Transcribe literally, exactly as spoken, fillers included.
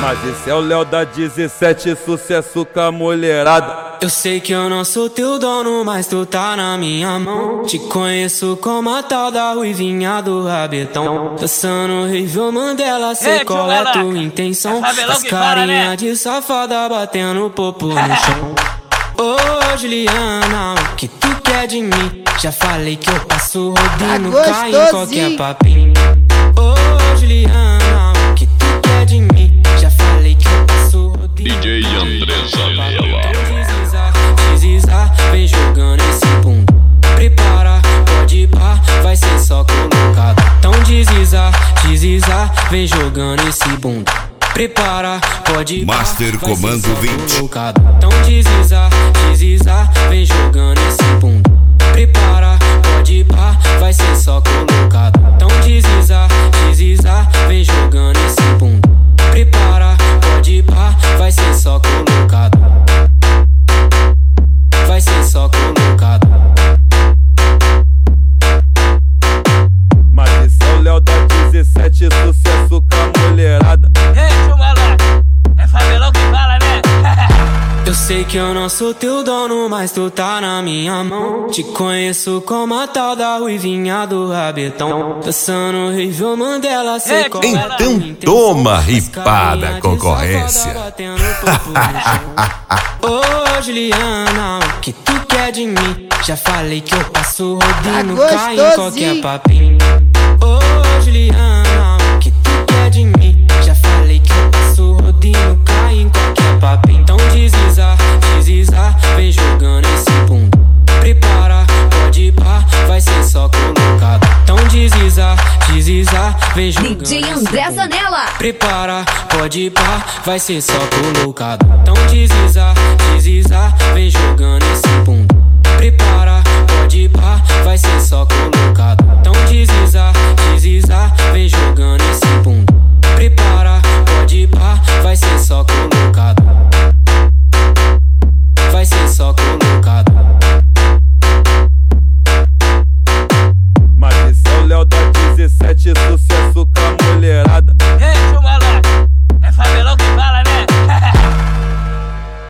Mas esse é o Léo da dezessete, sucesso com a mulherada. Eu sei que eu não sou teu dono, mas tu tá na minha mão. Te conheço como a tal da ruivinha do rabetão. Dançando Rivel Mandela, sei qual é tua intenção. As carinha né? de safada batendo popo no chão. Ô oh, Juliana, o que tu quer de mim? Já falei que eu passo rodinho, tá cai em qualquer papinho. Ô oh, Juliana, o que tu quer de mim? Já falei que eu passo rodinho. D J André Zanella. Deslizar, vem jogando esse bundo. Prepara, pode ir pá, vai ser só colocado. Então deslizar, deslizar, vem jogando esse bundo. Prepara, pode ir Master pá, Comando vinte. Então deslizar, deslizar, vem jogando esse bundo. Prepara, pode ir pá, vai ser só colocado. Então deslizar, deslizar, vem jogando esse bundo. Prepara, pode ir pá, vai ser só colocado. Vai ser só colocado. Mas esse é o Léo da dezessete, sucesso com a mulherada. Ei, chumalá, é favelão que fala, né? Eu sei que eu não sou teu dono, mas tu tá na minha mão. Te conheço como a tal da ruivinha do rabetão. Dançando Rivel Mandela, sei qual é tua Então intenção. toma, ripada concorrência. Ô oh, Juliana, o que tu quer de mim? Já falei que eu passo rodinho, tá cai em qualquer papinho. Ô oh, Juliana, o que tu quer de mim? Já falei que eu passo rodinho, cai em qualquer papinho. Então deslizar, deslizar, vem jogando esse bundo. Prepara, pode ir pá, vai ser só colocado. Então deslizar, deslizar, vem jogando D J André Zanella. Prepara, pode ir pá, vai ser só colocado. Então deslizar, deslizar, vem jogando esse bundo. Prepara, pode ir pá, vai ser só